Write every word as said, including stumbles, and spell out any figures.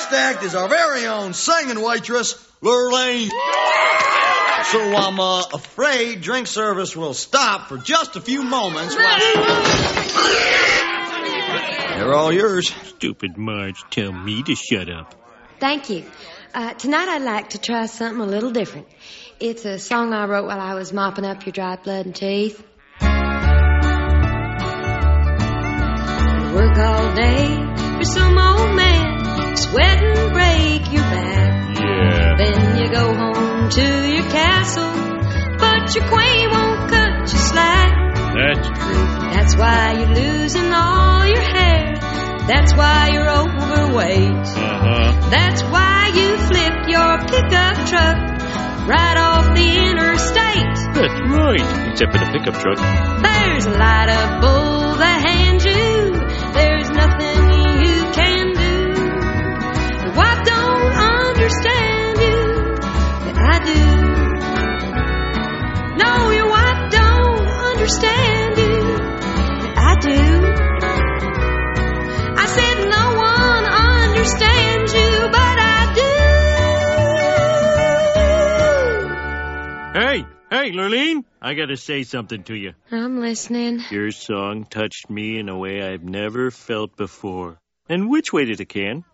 next act is our very own singing waitress, Lurleen. So I'm uh, afraid drink service will stop for just a few moments. While... They're all yours. Stupid Marge, tell me to shut up. Thank you. Uh, tonight I'd like to try something a little different. It's a song I wrote while I was mopping up your dry blood and teeth. You work all day for some old man, sweat and break your back. Yeah. Then you go home to your castle, but your queen won't cut you slack. That's true. That's why you're losing all your hair. That's why you're overweight. Uh-huh. That's why you flipped your pickup truck right off the interstate. That's right, except for the pickup truck. There's a light up bull that hands you. There's nothing you can do. Your wife don't understand you, but I do. No, your wife don't understand you, but I do. I said no one understands you, but I do. Hey, hey, Lurleen, I gotta say something to you. I'm listening. Your song touched me in a way I've never felt before. And which way did it, Ken?